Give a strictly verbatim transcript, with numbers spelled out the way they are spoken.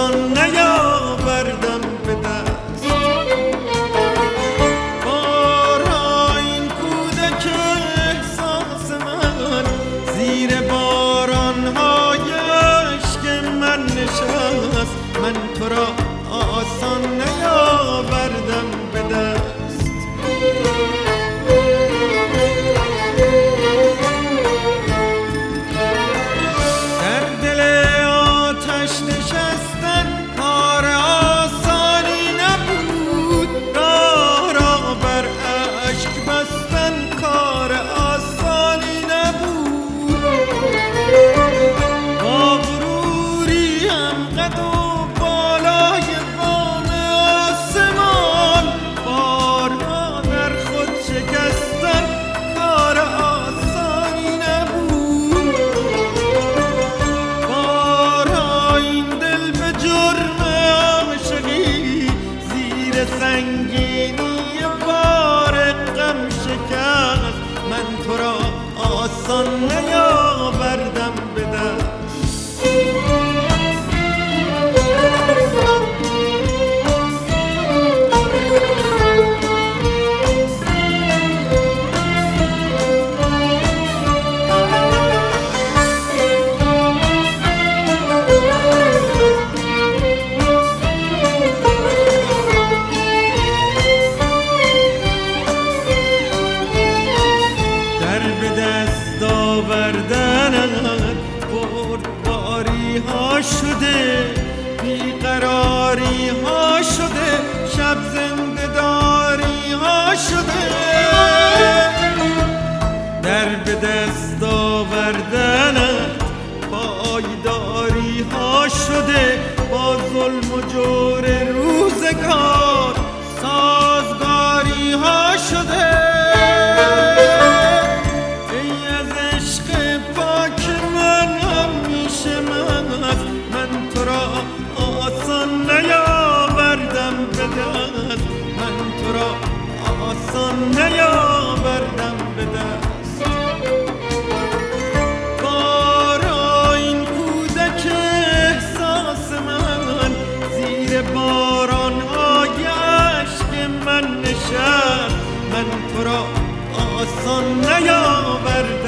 آسان نیاوردم به دست. بارها این کودک احساس من زیر بارانهای عشق من نشست. من تو را آسان نیاوردم به دست. در دل آتش نشستن کار آسانی نبود، راه را بر اشک بستن کار آسانی نبود. با غروری هم قد و بالای بام آسمان، بارها در خود شکستن کار آسانی نبود. بارها این دل به جرم عاشقی زیر سنگینی بار غم شکست. من تو را آسان نیاوردم به دست. آوردنت بردباری ها شده، بیقراری ها شده، شب زنده داری ها شده. در به دست آوردنت پایداری ها شده، با ظلم و جور روزگار سازگاری ها شده. من تو را آسان نیاوردم به دست. بارها این کودک احساس من زیر بارانهای عشق من نشست. من تو را آسان نیاوردم